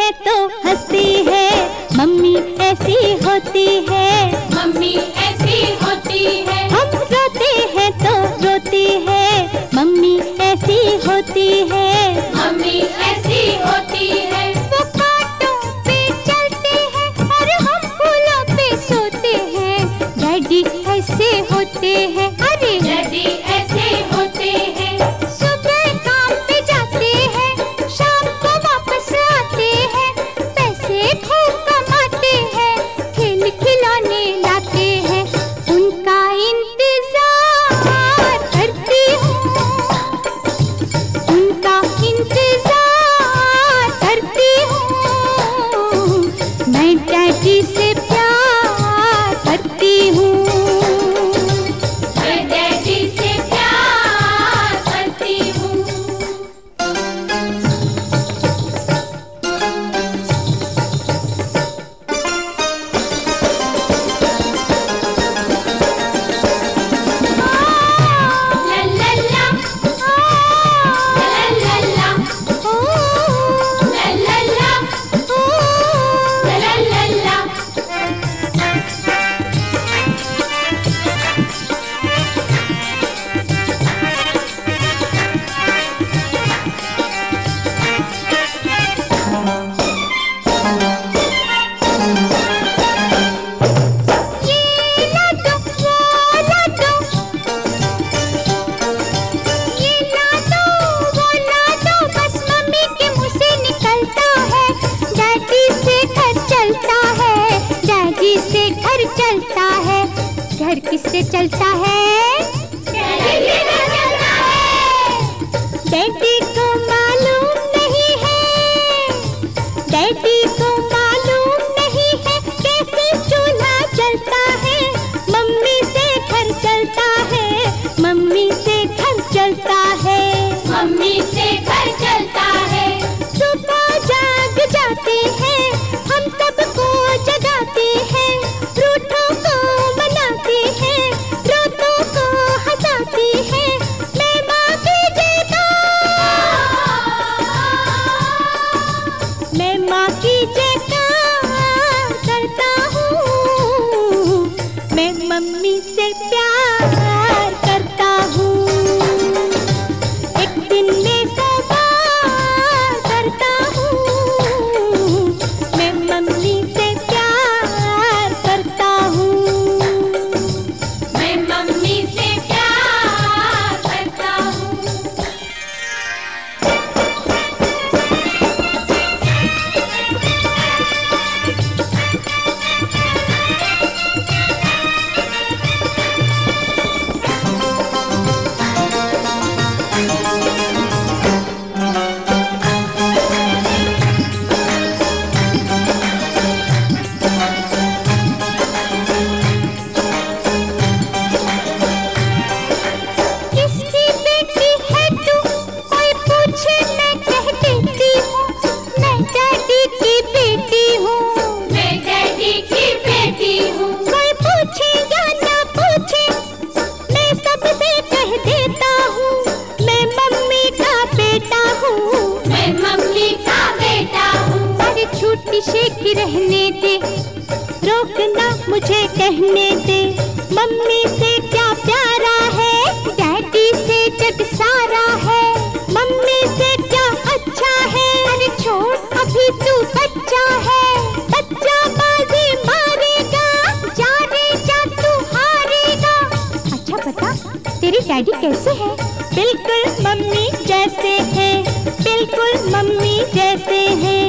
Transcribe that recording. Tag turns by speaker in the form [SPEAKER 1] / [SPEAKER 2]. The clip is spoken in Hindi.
[SPEAKER 1] हैं तो हंसती है, मम्मी ऐसी होती है,
[SPEAKER 2] मम्मी ऐसी होती है।
[SPEAKER 1] हम रोते हैं तो रोती है, मम्मी ऐसी होती है,
[SPEAKER 2] मम्मी ऐसी होती है।
[SPEAKER 1] वो कांटों पे चलते हैं और हम फूलों पे सोते हैं, डैडी ऐसे होते हैं, अरे
[SPEAKER 2] डैडी ऐसे होते हैं।
[SPEAKER 1] सुबह काम पे जाते हैं, शाम को वापस आते हैं, पैसे खूब कमाते हैं, खेल खिलौने लाते हैं, उनका इंतजार करती हूँ, उनका इंतजार करती हूँ, मैं डैडी से प्यार करती हूँ।
[SPEAKER 2] मैं डैडी से प्यार करती हूँ। ला ला ला, ला ला ला, ला ला ला, ला ला ला।
[SPEAKER 1] घर किससे चलता है?
[SPEAKER 2] डैडी से चलता है।
[SPEAKER 1] डैडी को मालूम नहीं है, डैडी को मालूम नहीं है कैसे चूल्हा जलता है, मम्मी से घर चलता है, मम्मी से घर चलता है,
[SPEAKER 2] मम्मी से घर चलता है।
[SPEAKER 1] सुबह जाग जाते हैं, हम सबको जगाते हैं, रूठों को मनाते हैं, रोतों को हंसाते हैं, मैं माँ की मैं माँ की जयकार करता हूँ, मैं मम्मी से प्यार करता हूँ, एक दिन में 100 बार करता हूँ, मैं मम्मी से प्यार करता हूँ,
[SPEAKER 2] मैं मम्मी से प्यार करता हूँ।
[SPEAKER 1] किसकी बेटी है तू, कोई पूछे मैं कह देती हूँ, मैं डैडी की बेटी हूँ,
[SPEAKER 2] मैं डैडी की बेटी हूँ।
[SPEAKER 1] कोई पूछे या ना पूछे मैं सबसे कह देता हूँ, मैं मम्मी का बेटा हूँ,
[SPEAKER 2] मैं मम्मी का बेटा हूँ।
[SPEAKER 1] अरे छूटी शेखी रहने दे, रोकना मुझे कहने दे, मम्मी से क्या प्यारा है, डैडी से जग सारा है, मम्मी से क्या अच्छा है, अरे छोड़ अभी तू बच्चा है, बच्चा बाजी मारेगा, जा रे जा तू हारेगा। अच्छा बता तेरी डैडी कैसे है? बिल्कुल मम्मी जैसे है, बिल्कुल मम्मी जैसे है।